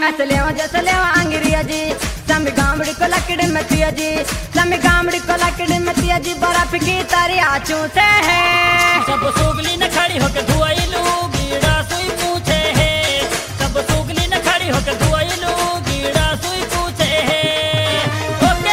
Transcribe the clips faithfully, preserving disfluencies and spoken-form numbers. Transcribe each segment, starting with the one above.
ऐसे लेवा जैसे लेवा अंग्रिया जी समी गामड़ी को लकड़ी में पिया जी समी गामड़ी को लकड़ी में पिया जी बर्फ की तरिया चूसे है सब सुगली न खड़ी होके धुआई लू गीड़ा सुई पूछे है सब सुगली न खड़ी होके धुआई लू गीड़ा सुई पूछे है ओके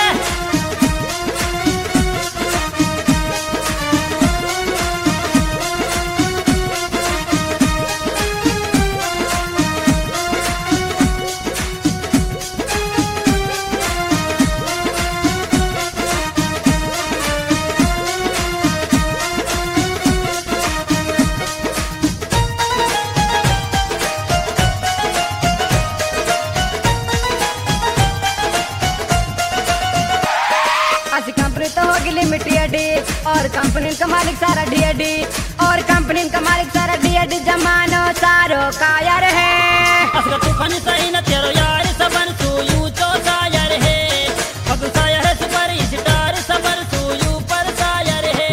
कंपनी तो होगी लिमिटेड और कंपनी का मालिक सारा डीएडी और कंपनी का मालिक सारा डीएडी जमानो सारो कायर है असर तूफान सही न तेरो यार सबन सुयू तो सायर है अब सायर सुपर स्टार सबर सुयू पर सायर है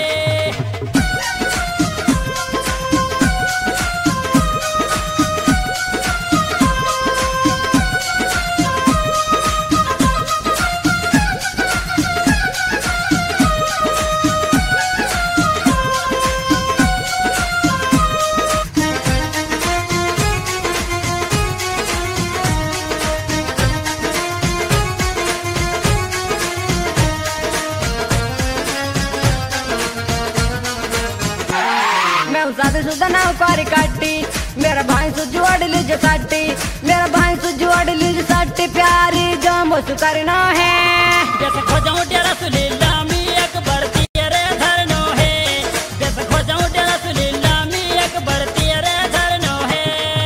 शादीशुदा ना कारी काटी मेरा भाई सु जोड़ लीजिए साटी मेरा भाई सु जोड़ लीजिए साटी प्यारी जो मुझसे करना है जैसे खोजाऊं डेरा सुलीला मी एक बढ़ती रे धरनो है जैसे खोजाऊं डेरा सुलीला मी एक बढ़ती रे धरनो है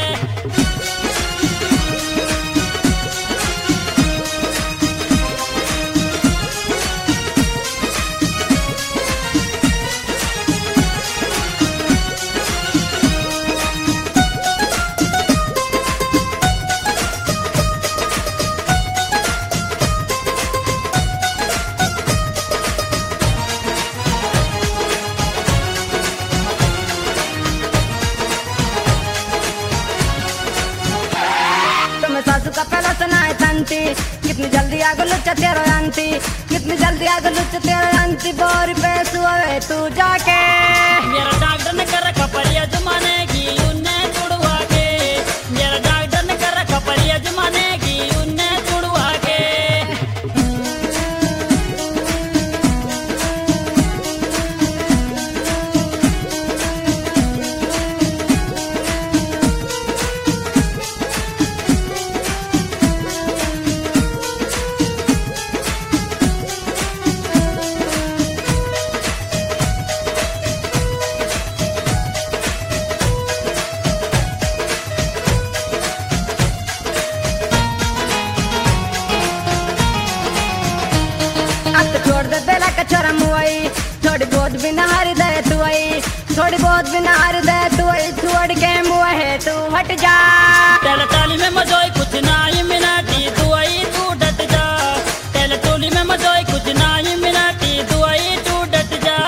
सासू का पहला सुनाए तंती कितनी जल्दी आग लुच्चा तेरा अंती कितनी जल्दी आग लुच्चा तेरा अंती बोरी पे सुए तू जाके मेरा डॉक्टर ने कर रखा परिया जमाने की उन्हें छुड़वा के मेरा डॉक्टर ने कर रखा परिया जमाने की उन्हें छुड़वा के छोड़ दे बेला का छोरा मुआई थोड़ी बहुत भी नहारी दे तू आई थोड़ी बहुत भी नहारी दे तू आई छोड़ के मुआ है तू हट जा तेल ताली में मजोई कुछ नाई मिनाटी तू आई तू डट जा तेल टोली में मजोई कुछ नाई मिनाटी तू आई तू डट जा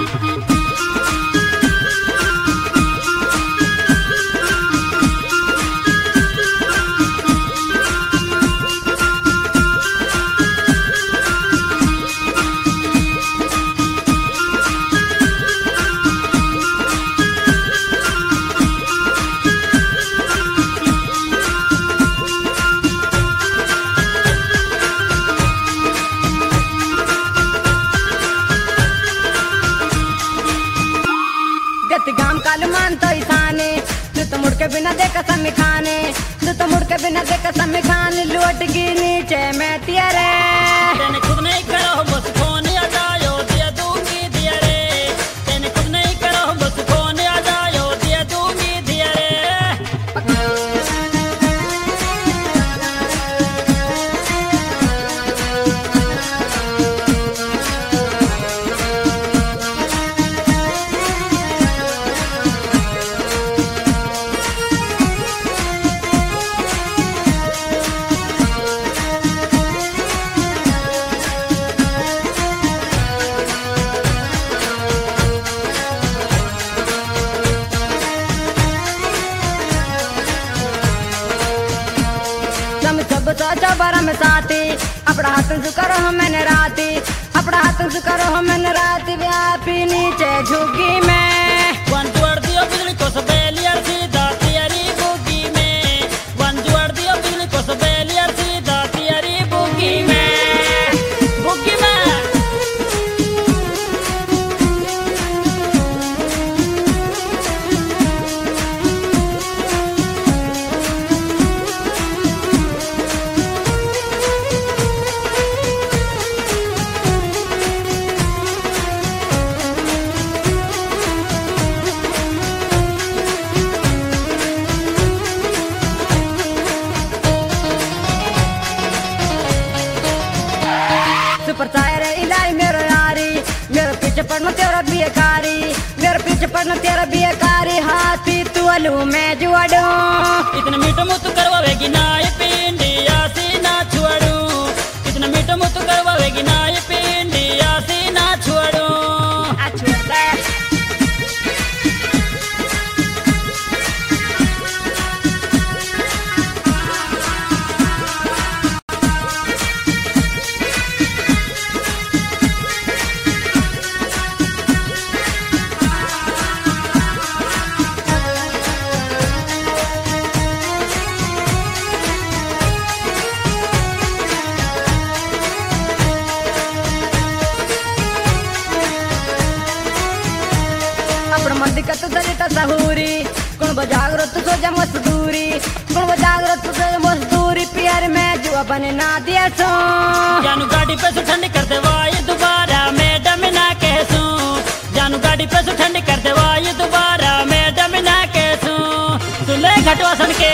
गाम कालू मान तो ईसाने तू तो मुड़ के बिना देखा समी खाने तू तो मुड़ के बिना देखा समी खाने लौट की नीचे मैं तेरे तेने खुद नहीं करो बस फोन आ जायो दिया दूंगी दिया रे तेने खुद नहीं करो बस फोन आ जायो दिया दूंगी दिया रे सुबह सोचा बारह में साथी अपना हाथ से करो हम मैंने राती अपना हाथ से करो हम मैंने राती व्यापी नीचे झुकी में वन जुआड़ दियो बिजली को सबेलियर सीधा तियारी बुगी में वन जुआड़ दियो बिजली को सबेलियर सीधा तियारी बुगी में बुगी में सुपर चायर इलाई मेरो यारी मेरे पीछे पड़ना तेरा बेकारी मेरे पीछे पड़ना तेरा बेकारी हाथी तू अलू मैं जुआडू इतना मीठो मुतु करवावेगी ना ये पिंडी आसी ना छुआड़ू इतना मीठो मुतु करवावेगी ना ये पिंडी आसी ना छुआड़ू दिक्कत दलित सहूरी कौन बजागरत सोचा मजदूरी कौन बजागरत सोचा मजदूरी प्यार में जुआ बने ना दिया सो जानू गाड़ी पे से ठंडी कर दे वाई दोबारा मैडम ना कहसू जानू गाड़ी पे से ठंडी कर दे वाई दोबारा मैडम ना कहसू सुले घटवा सन के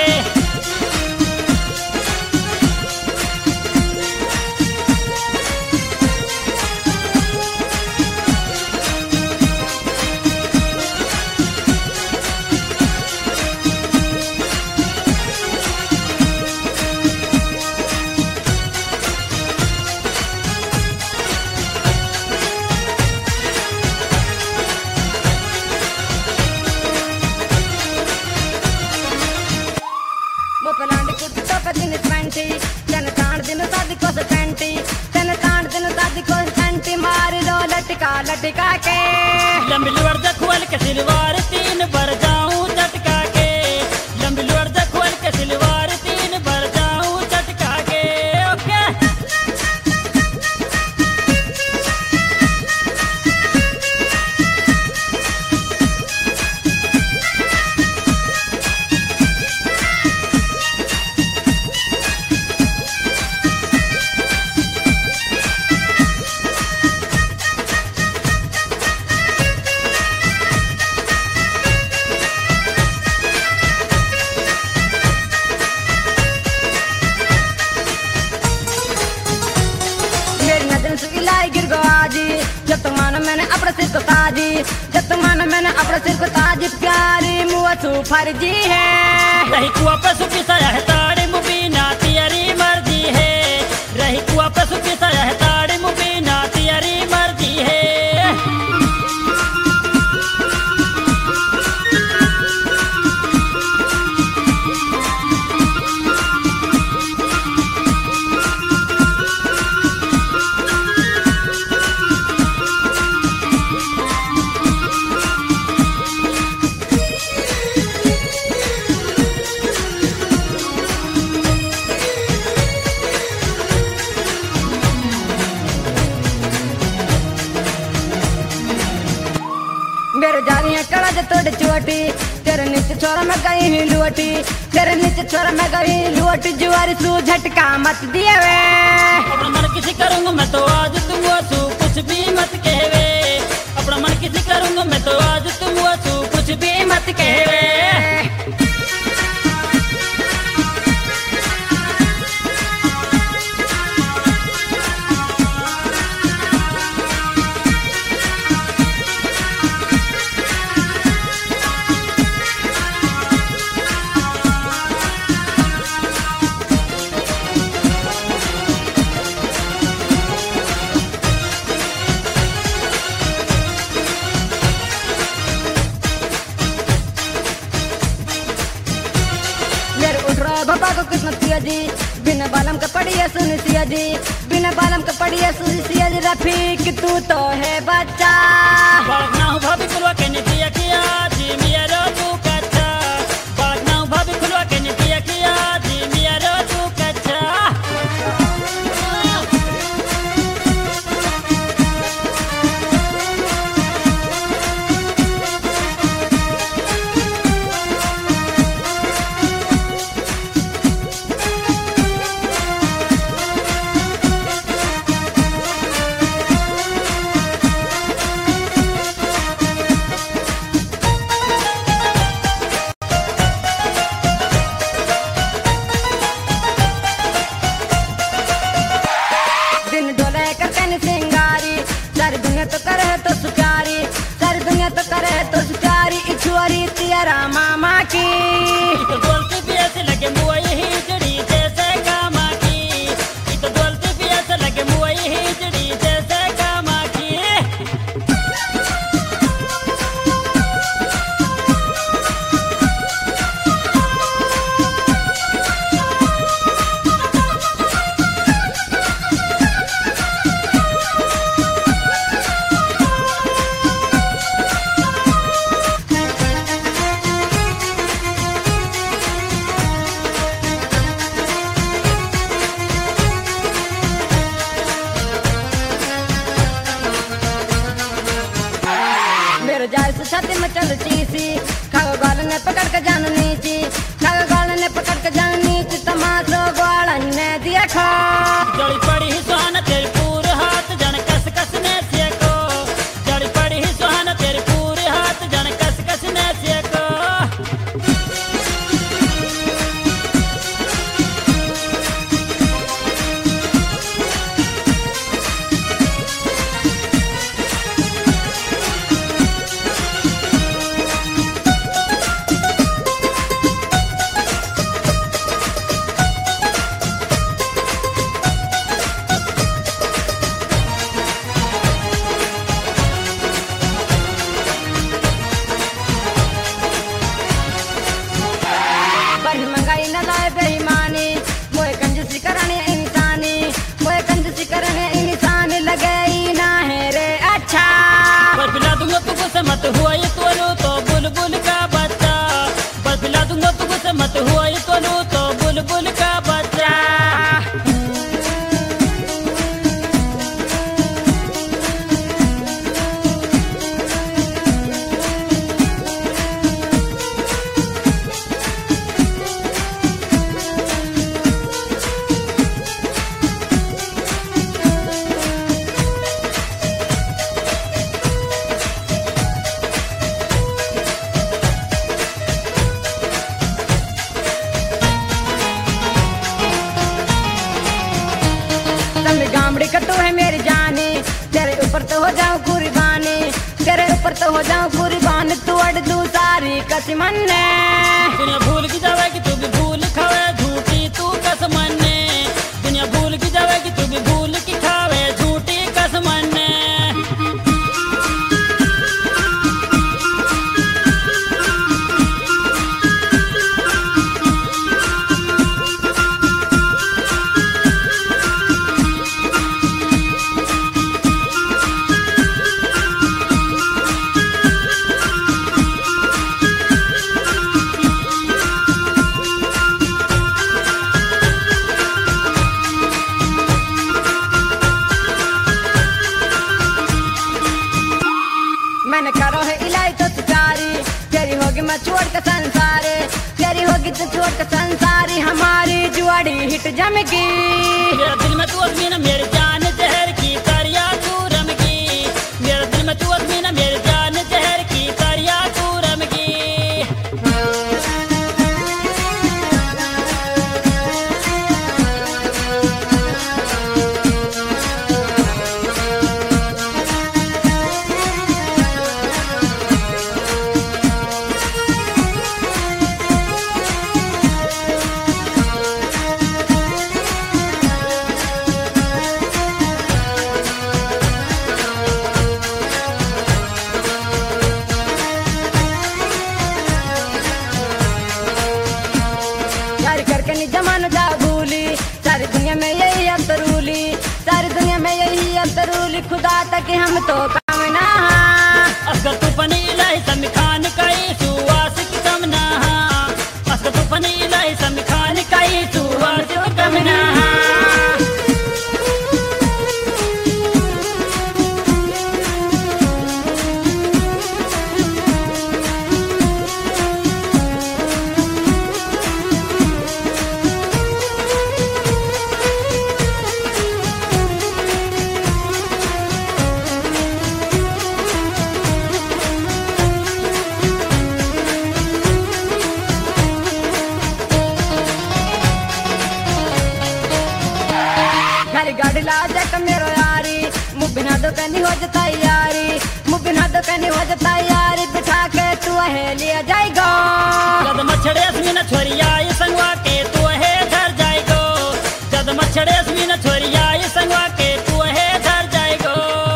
तेन ताण दिन शादी को सेंटी तेन ताण दिन शादी को सेंटी मार दो लटका लटका के लंबी लुअर जखवल के सिलवार तीन बार जाऊं झटका के लंबी लुअर जखवल के सिलवार तीन बार जाऊं झटका के ओके गिर गो आजी जब तक मानो मैंने अपने सिर को ताजी जब तक मानो मैंने अपने सिर को ताजी प्यारी मुआ सू फर्जी है रही कुआ पे सुखी साया है ताड़ी मुबीना तियारी मर्जी है रही कुआ पे सुखी साया है ताड़ी मुबीना तियारी मर्जी है मेरे जालियां कड़ा जो तोड़ चोटी तेरे नीचे छोरा मैं गई ही लुटी तेरे नीचे छोरा मैं गई लुटी जुआरी सू झटका मत दिए वे अपना मन किसी करूंगा मैं तो आज तुम सू कुछ भी मत कहवे अपना मन किसी करूंगा मैं तो आज तुम सू कुछ भी मत कहवे भपा को किस्मत सिया जी, बिना बालम का पढ़िए सुन सिया जी, बिना बालम का पढ़िए सुन सिया जी। रफीक तू तो है बच्चा, बालक ना हूँ भाभी खुलवा के नीतिया किया जी मिया रो तू कच्चा, बालक ना हूँ भाभी खुलवा के नीतिया किया जी मिया रो तू कच्चा। दिन डोले कर कन सिंगारी, सारी दुनिया तो करे तो सुचारी, सारी दुनिया तो करे तो सुचारी। इछुआरी तेरा मामा की, तो बोलती भी ऐसे लगे मुआ ही जड़ी जैसे कामा की, तो बोलती भी ऐसे लगे मुआ ही जड़ी जैसे कामा की। मेरे जाल से छाती में चल चीसी, खाओ गाल ने पकड़ के जान नीची, खाओ गाल ने पकड़ के जान नीची। तमाशो ग्वालन ने दिया खा, जड़ी पड़ी ही सुहाना तेरी पूरे हाथ जन कस कस ने सेको, जड़ी पड़ी ही सुहाना तेरी पूरे हाथ जन कस कस ने सेको। बड़ी महंगाई न लाए बेईमानी, मोए कंजूसी करने इंसानी, मोए कंजूसी करने इंसानी। लगे ही ना है रे अच्छा, पर पिला दूंगा तुझको से मत हुआ ये तोलू तो बुलबुल का बच्चा, पर पिला दूंगा तुझको से मत हुआ ये तोलू तो बुलबुल का बच्चा। तंग गामड़ी का तू है मेरी जानी, तेरे ऊपर तो हो जाऊं कुर्बानी, तेरे ऊपर तो हो जाऊं कुर्बान। तू अड़ दू सारी कसमन ने, दुनिया भूल की जावेगी तू भी भूल खावे झूठी तू कसमन ने, दुनिया भूल की जावेगी तू भी भूल की खावे झूठी कसमन ने। मैंने करो है इलाई तो तुचारी, तेरी होगी मैं छोड़ के संसारे, तेरी होगी तो छोड़ के संसारी। हमारी जुआड़ी हिट जमगी, मेरा दिल में तू अदमी ना मेरी जान जहर की करिया तू रमगी, मेरा दिल में तू अदमी ना मेरी जान जहर की करिया तू रमगी। न जा भूली, सारी दुनिया में यही अब तरूली, सारी दुनिया में यही अब तरूली, खुदा तक हम तो काम ना। असकर तू पनी लाई समी खान कई सुवासिक कम ना, असकर तू पनी लाई समी खान कई सुवासिक कम ना। खाली गाड़ी ला जाक मेरो यारी, मुँह बिना दो कहनी हो जाता यारी, मुँह बिना दो कहनी हो जाता यारी, बिठा के तू है लिया जाएगा। जद मच्छड़े अस्मिन छोरिया ये संगवा के तू है धर जाएगो, जद मच्छड़े अस्मिन छोरिया ये संगवा के तू है धर जाएगो।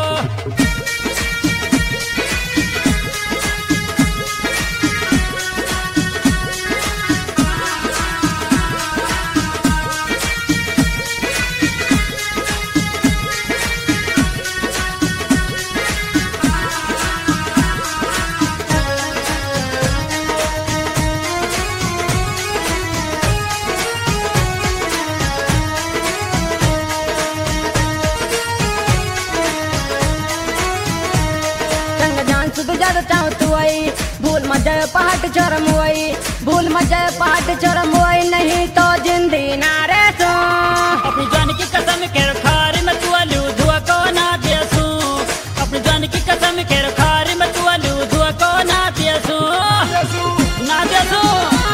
ज्यादा चाहो तू आई, भूल मत जाए पहाड़ चरम हुई, भूल मत जाए पहाड़ चरम हुई, नहीं तो जिंदगी ना रे सो। अपनी जान की कसम खेर खारी में तू अलू धुआ को ना दियसू, अपनी जान की कसम खेर खारी में तू अलू धुआ को ना दियसू, ना दियसू।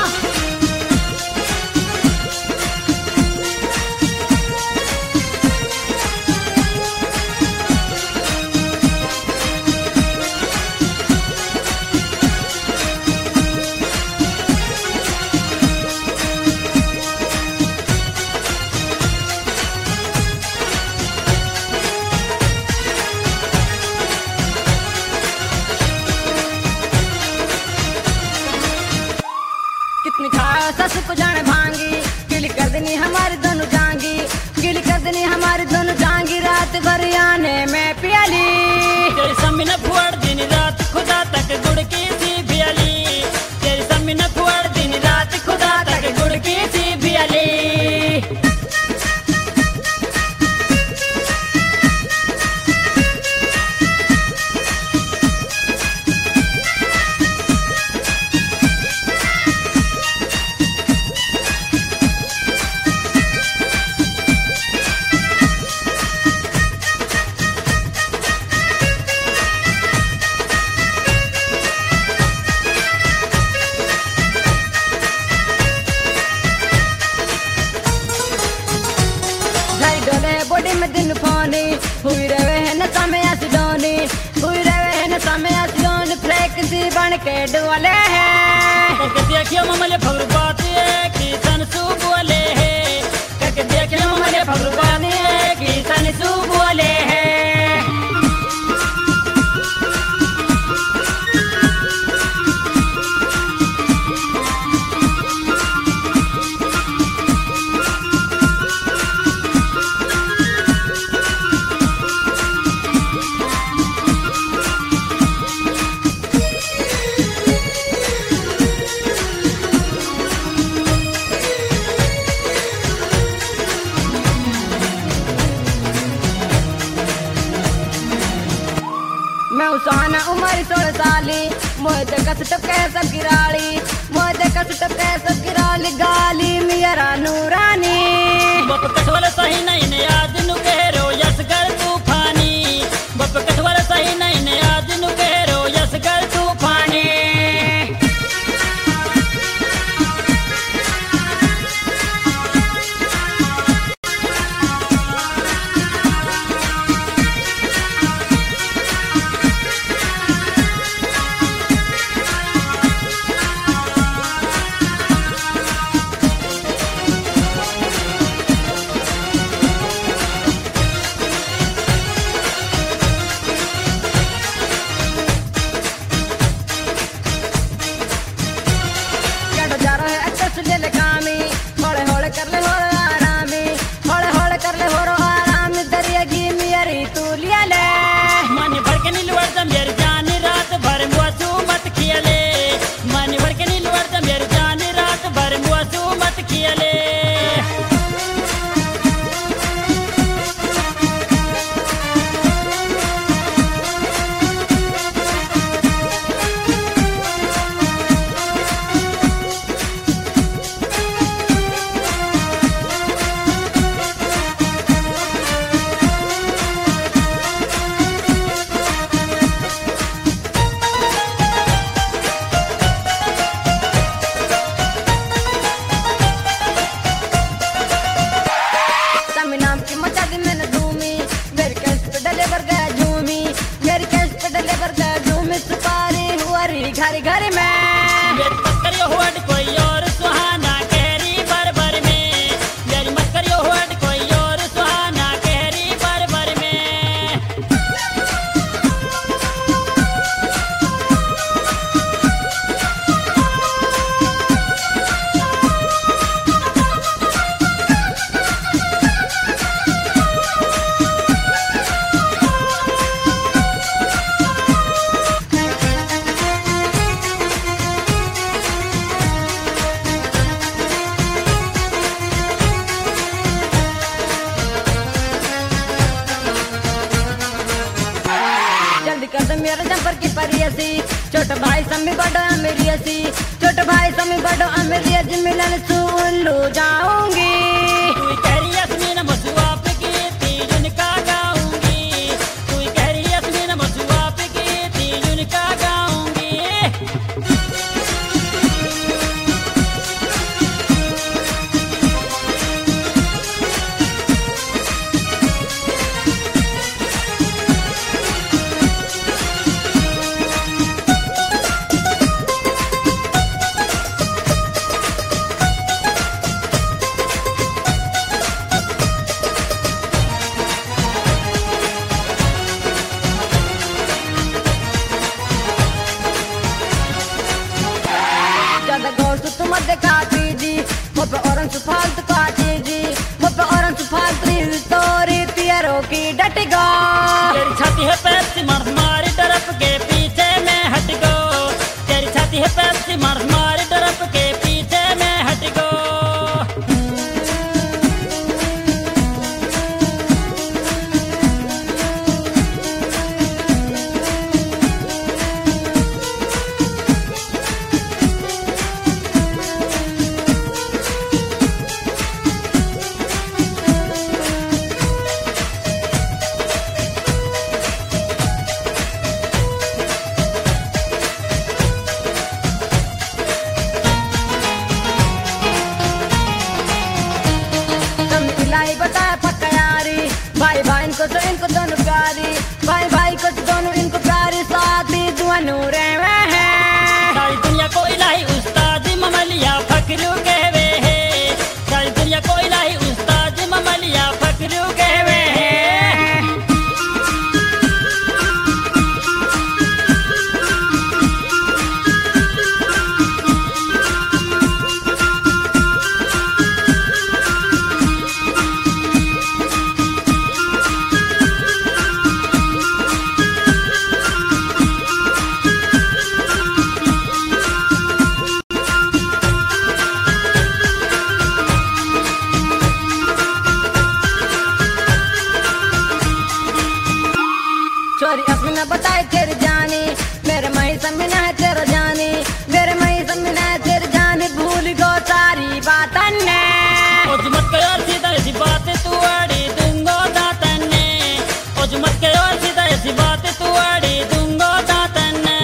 कितनी खाया सस को जाने भांगी, गिली कर देनी हमारी दोनों जांगी, गिली कर देनी हमारी दोनों जांगी, रात भर आने में पियाली। तेरी सम्मी न फुआड़ दिन रात खुदा तक गुड़ की सी बियाली, तेरी सम्मी न फुआड़ दिन रात खुदा तक गुड़ की सी बियाली। बॉडी में दिन फानी हुई रहे हैं न समय आसिडोनी, हुई रहे हैं न समय आसिडोनी, फ्लैक सी बन के डुअले हैं। करके देखियो ममले फगरू बात है कि सन सुबोले है, करके देखियो ममले फगरू बात है कि सन सुबोले है। मैं उसाना उमर सोलह साली, मोहते कस टपके सब गिराली, मोहते कस टपके सब गिराली, गाली मेरा नूरानी। बप कठवल सही नहीं ने आज नु कहरो यस कर तूफानी, बप कठवल सही नहीं ने आज नु कहरो यस कर तूफानी। मेरा जंपर की परियसी छोट भाई समी बड़ो अमीरियसी छोट भाई समी बड़ो अमीरियसी मिलन सुल्लू जाऊंगी तू कह रही यास्मीन मसुआ पे गीती उनका गाऊंगी तू कह रही यास्मीन मसुआ पे गीती उनका गाऊंगी ज्यादा गौर से तुम दिखाती जी मुझ पे औरंग से फालतू काटी जी मुझ पे औरंग से फालतू तोरी पियरों की डट गो तेरी छाती है पैसी मार मारी डरप के पीछे में हट गो तेरी छाती है पैसी मार मारी डरप के पीछे में हट गो बताया पक्का यारी भाई भाई इनको तो इनको दोनों प्यारी भाई भाई को तो दोनों इनको प्यारी साथी दोनों रहे हैं सारी दुनिया को इलाही उस्ताद ममलिया फकरू कहवे है सारी दुनिया को इलाही उस्ताद ममलिया फकरू कहवे है चोरी अपने न बताए तेरी जानी मेरे मही समीना है तेरा जानी मेरे मही समीना है तेरी जानी भूल गो सारी बातन ने ओजमत के और सीधा ऐसी बात तू आड़ी दूंगो दातन ने ओजमत के और सीधा ऐसी बात तू आड़ी दूंगो दातन ने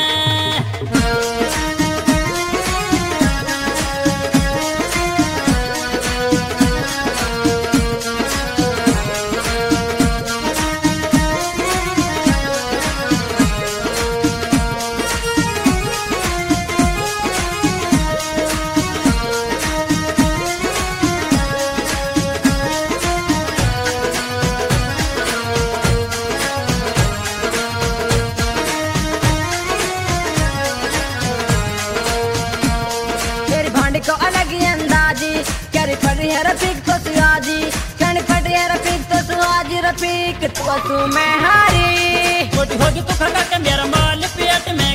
को अलग ही अंदाजी करी पड़ी है रफीक तो सुहाजी करी पड़ी है रफीक तो सुहाजी रफीक तो तू मैं हारी छोटी होगी तो खगा के मेरा माल पेट में